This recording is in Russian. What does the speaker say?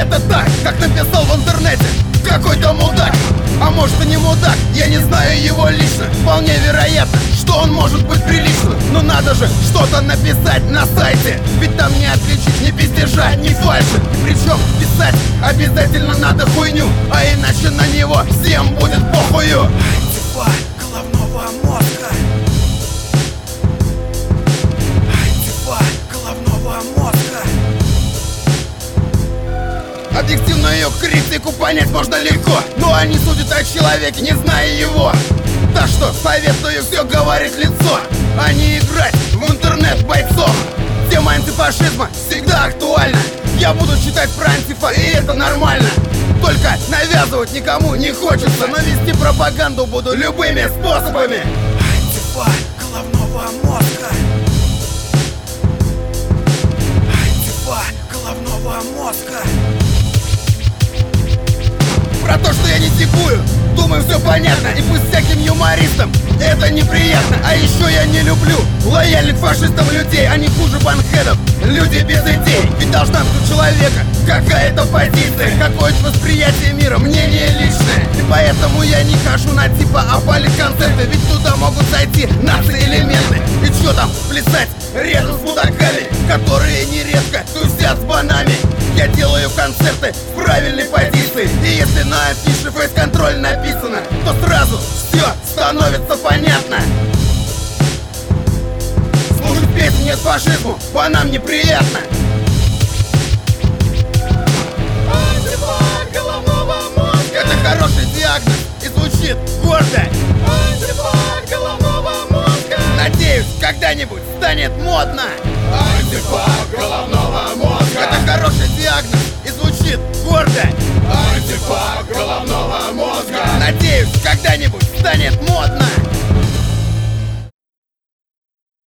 это так, как написал в интернете какой-то мудак. А может и не мудак, я не знаю его лично. Вполне вероятно, что он может быть приличным. Но надо же что-то написать на сайте, ведь там не отличить ни пиздежа, ни фальши. Причем писать обязательно надо хуйню, а иначе на него всем будет похую. Антифа головного мозга. Антифа головного мозга. Объективно ее критику понять можно легко, но они судят о человеке, не зная его. Так что советую все говорить в лицо, а не играть в интернет бойцов. Тема антифашизма всегда актуальна. Я буду читать про антифа, и это нормально. Только навязывать никому не хочется, но вести пропаганду буду любыми способами. Антифа головного мозга. Антифа головного мозга. Про то, что я не тикую, думаю, все понятно. И пусть всяким юмористам это неприятно. А еще я не люблю лояльных фашистам людей. Они хуже банхедов, люди без идей. Ведь должна быть у человека какая-то позиция, какое-то восприятие мира, мнение личное. И поэтому я не хожу на типа политконцерты, ведь туда могут зайти наци-элементы. И чё там плясать рядом с мудаками, которые нередко тусят с банами. Я делаю концерты в правильной позиции, и если на афише фейс-контроль написано, то сразу все становится понятно. Слушать песни нет фашизму, по нам неприятно. Антифа головного мозга. Это хороший диагноз и звучит гордо. Антифа головного мозга. Надеюсь, когда-нибудь станет модно. Антифа головного мозга. Это хороший диагноз и звучит гордо. Антифа головного мозга. Надеюсь, когда-нибудь станет модно.